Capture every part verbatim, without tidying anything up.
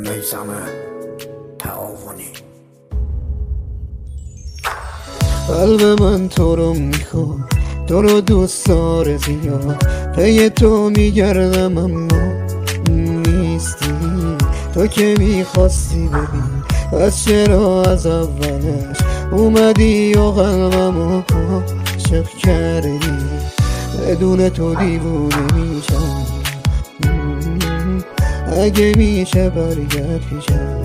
میثم تعاونی. قلب من تو رو میخواد، تو رو دوست داره زیاد، پی تو میگردم اما نیستی. تو که میخواستی ببین، پس چرا از اولش اومدی و قلبمو عاشق کردی؟ بدون تو دیوونه میشم، اگه میشه برگرد پیشم.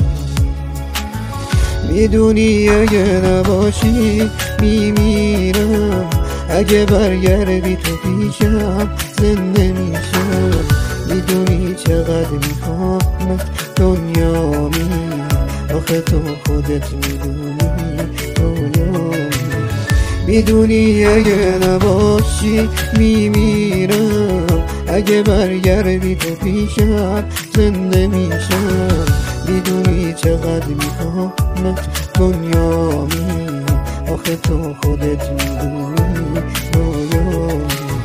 میدونی اگه نباشی میمیرم، اگه برگردی تو پیشم زنده میشم. میدونی چقدر میخوامت دنیامی، آخه تو خودت میدونی دنیامی. میدونی اگه نباشی میمیرم، اگه برگردی تو پیشم زنده میشم. میدونی چقدر میخوامت دنیامی، آخه تو خودت میدونی دنیامی.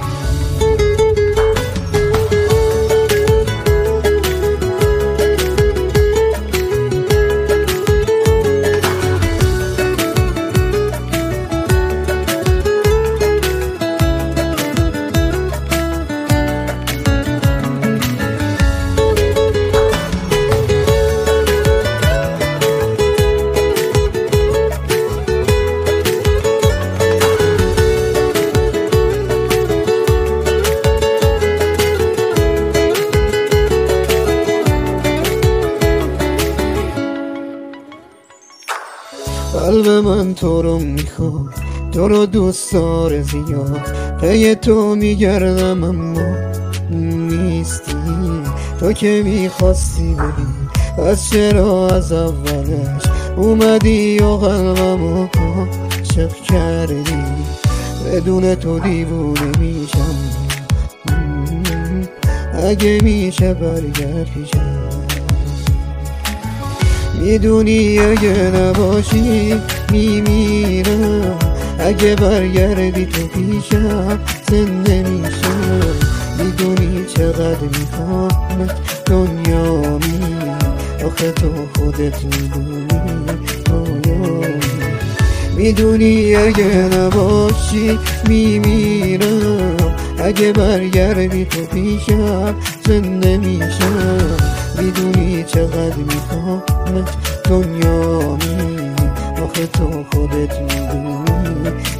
قلب من تو رو میخواد، تو رو دوست داره زیاد، پی تو میگردم اما نیستی. تو که میخواستی ببین، پس چرا از اولش اومدی و قلبمو عاشق کردی؟ بدون تو دیوونه میشم، اگه میشه برگرد پیشم. میدونی اگه نباشی میمیرم، اگه برگردی تو پیشم زنده میشم. میدونی چقدر میخوامت دنیامی، آخه تو خودت میدونی دنیامی. میدونی اگه نباشی میمیرم، اگه برگردی تو پیشم زنده میشم. میدونی چقدر میخوامت دنیامی، آخه تو خودت میدونی